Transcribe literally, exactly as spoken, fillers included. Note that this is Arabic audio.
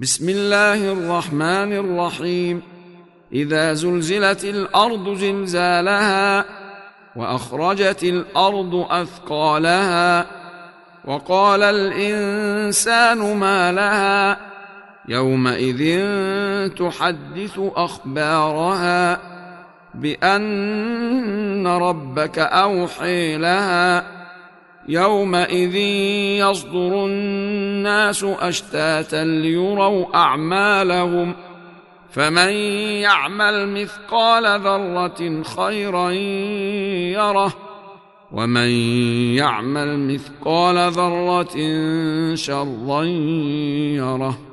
بسم الله الرحمن الرحيم. إذا زلزلت الأرض زلزالها وأخرجت الأرض أثقالها وقال الإنسان ما لها يومئذ تحدث أخبارها بأن ربك أوحي لها يومئذ يصدر الناس أشتاتا ليروا أعمالهم فمن يعمل مثقال ذرة خيرا يره ومن يعمل مثقال ذرة شرا يره.